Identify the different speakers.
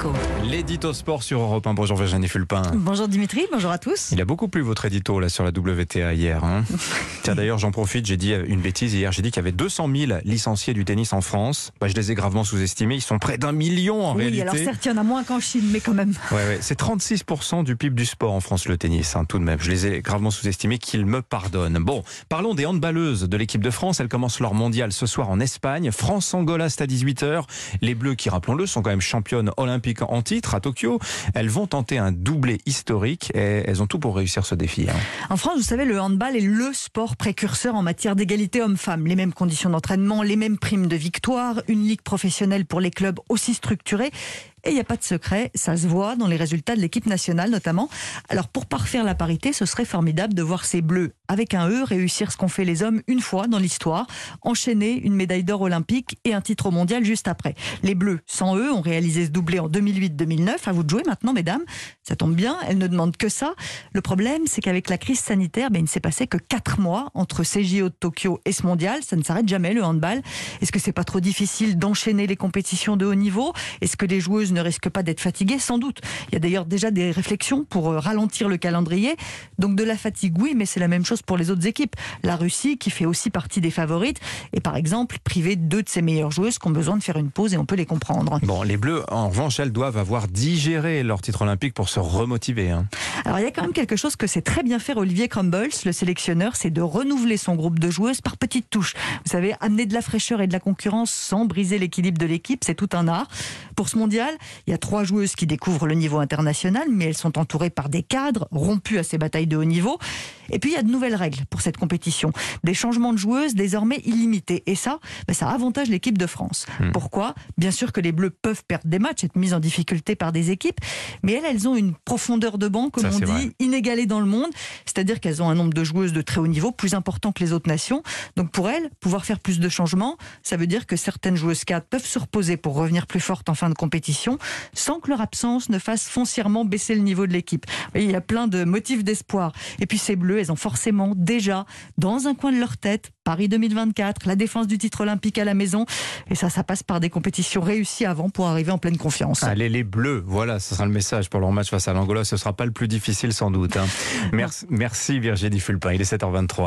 Speaker 1: Écho.
Speaker 2: L'édito sport sur Europe 1. Bonjour Virginie Fulpin.
Speaker 1: Bonjour Dimitri, bonjour à tous.
Speaker 2: Il a beaucoup plu votre édito là sur la WTA hier. Tiens, d'ailleurs, j'en profite, j'ai dit une bêtise hier. J'ai dit qu'il y avait 200 000 licenciés du tennis en France. Je les ai gravement sous-estimés. Ils sont près d'1 million en réalité.
Speaker 1: Oui, alors certes, il y en a moins qu'en Chine, mais quand même.
Speaker 2: Ouais, c'est 36% du PIB du sport en France, le tennis, tout de même. Je les ai gravement sous-estimés, qu'ils me pardonnent. Bon, parlons des handballeuses de l'équipe de France. Elles commencent leur mondial ce soir en Espagne. France-Angola, c'est à 18h. Les Bleus, qui rappelons-le, sont quand même championnes olympiques en titre à Tokyo. Elles vont tenter un doublé historique et elles ont tout pour réussir ce défi.
Speaker 1: En France, vous savez, le handball est le sport précurseur en matière d'égalité hommes-femmes. Les mêmes conditions d'entraînement, les mêmes primes de victoire, une ligue professionnelle pour les clubs aussi structurée. Et il n'y a pas de secret, ça se voit dans les résultats de l'équipe nationale notamment. Alors pour parfaire la parité, ce serait formidable de voir ces Bleus, avec un E, réussir ce qu'ont fait les hommes une fois dans l'histoire, enchaîner une médaille d'or olympique et un titre mondial juste après. Les Bleus, sans eux, ont réalisé ce doublé en 2008-2009. À vous de jouer maintenant, mesdames. Ça tombe bien, elles ne demandent que ça. Le problème, c'est qu'avec la crise sanitaire, il ne s'est passé que 4 mois entre ces JO de Tokyo et ce mondial. Ça ne s'arrête jamais, le handball. Est-ce que c'est pas trop difficile d'enchaîner les compétitions de haut niveau? Est-ce que les joueuses ne risquent pas d'être fatiguées? Sans doute. Il y a d'ailleurs déjà des réflexions pour ralentir le calendrier. Donc de la fatigue, oui, mais c'est la même chose pour les autres équipes. La Russie, qui fait aussi partie des favorites, est par exemple privée de 2 de ses meilleures joueuses qui ont besoin de faire une pause et on peut les comprendre.
Speaker 2: Bon, les Bleus, en revanche, elles doivent avoir digéré leur titre olympique pour se remotiver.
Speaker 1: Alors il y a quand même quelque chose que c'est très bien faire Olivier Crumbles, le sélectionneur, c'est de renouveler son groupe de joueuses par petites touches. Vous savez, amener de la fraîcheur et de la concurrence sans briser l'équilibre de l'équipe, c'est tout un art. Pour ce mondial, il y a 3 joueuses qui découvrent le niveau international, mais elles sont entourées par des cadres rompus à ces batailles de haut niveau. Et puis il y a de nouvelles règles pour cette compétition. Des changements de joueuses désormais illimités. Et ça, ça avantage l'équipe de France. Pourquoi ? Bien sûr que les Bleus peuvent perdre des matchs, être mises en difficulté par des équipes, mais elles ont une profondeur de banc, comme on dit, inégalée dans le monde. C'est-à-dire qu'elles ont un nombre de joueuses de très haut niveau plus important que les autres nations. Donc pour elles, pouvoir faire plus de changements, ça veut dire que certaines joueuses cadres peuvent se reposer pour revenir plus fortes en fin de compétition, sans que leur absence ne fasse foncièrement baisser le niveau de l'équipe. Vous voyez, il y a plein de motifs d'espoir. Et puis ces Bleus, elles ont forcément déjà, dans un coin de leur tête, Paris 2024, la défense du titre olympique à la maison. Et ça passe par des compétitions réussies avant pour arriver en pleine confiance.
Speaker 2: Allez, les Bleus, voilà, ce sera le message pour leur match face à l'Angola. Ce ne sera pas le plus difficile sans doute. Merci Virginie Fulpin, il est 7h23.